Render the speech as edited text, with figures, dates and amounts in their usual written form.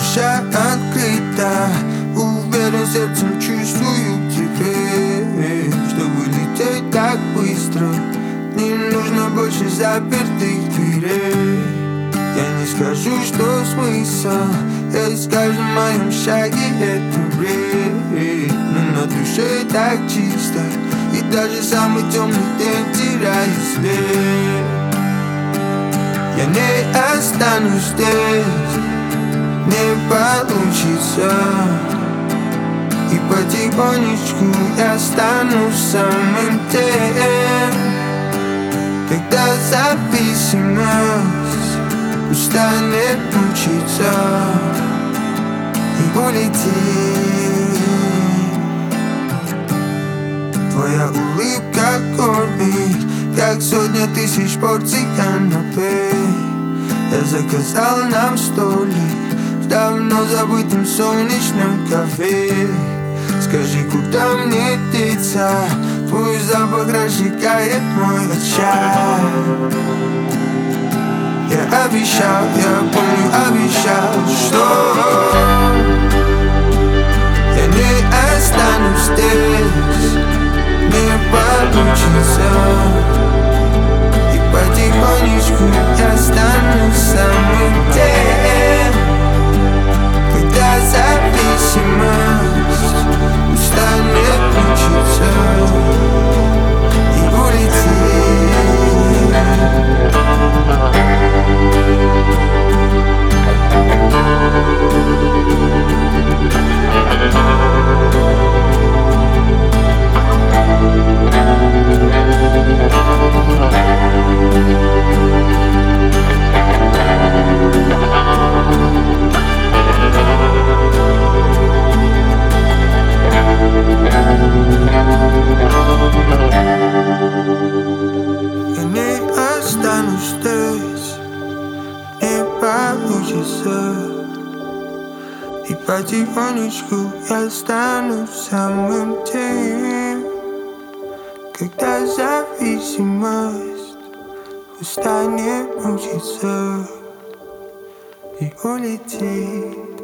душа открыта, уверен сердцем чувствую теперь, чтобы лететь так быстро. Не нужно больше запертых дверей. Я не скажу, что смысл есть в каждом моем шаге, это бред. Но на душе так чисто, и даже самый темный день теряет след. Я не останусь здесь, не получится. И потихонечку я стану самым тем, когда зависимость устанет мучиться и улетит. Твоя улыбка кормит, как сотня тысяч порций канапе. Я заказал нам столик в давно забытом солнечном кафе. Скажи, куда мне деться? Твой запах разжигает мой очаг. Я обещал, я помню, обещал, что я не останусь здесь, не получится. И потихонечку я стану самым тем, когда зависимость устанет мучиться и улетит. Я не останусь здесь, не получится. И потихонечку я стану самым тем, когда зависимость устанет мучиться и улетит.